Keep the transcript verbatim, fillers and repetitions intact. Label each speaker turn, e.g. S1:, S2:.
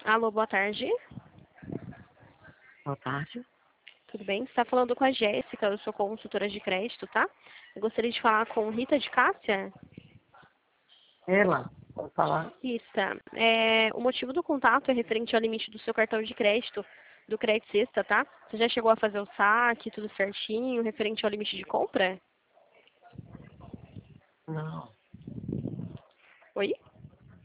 S1: Alô, boa tarde.
S2: Boa tarde.
S1: Tudo bem? Você está falando com a Jéssica, eu sou consultora de crédito, tá? Eu gostaria de falar com Rita de Cássia.
S2: Ela, pode falar?
S1: Rita, é, o motivo do contato é referente ao limite do seu cartão de crédito, do Crédito Sexta, tá? Você já chegou a fazer o saque, tudo certinho, referente ao limite de compra?
S2: Não.
S1: Oi?